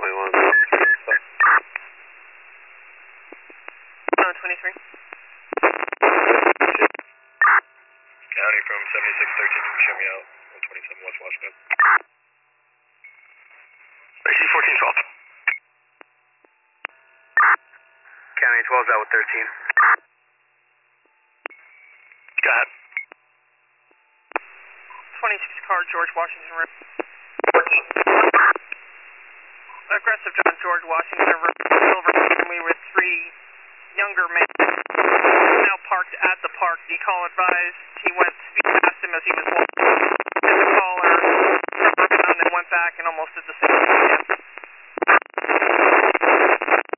21. 23. County from 7613, show me out. 127 West Washington. AC 1412. County 12's out with 13. Go ahead. 26 car, George Washington Road. 14. Aggressive John George Washington Road, Silver, we were 3 younger men.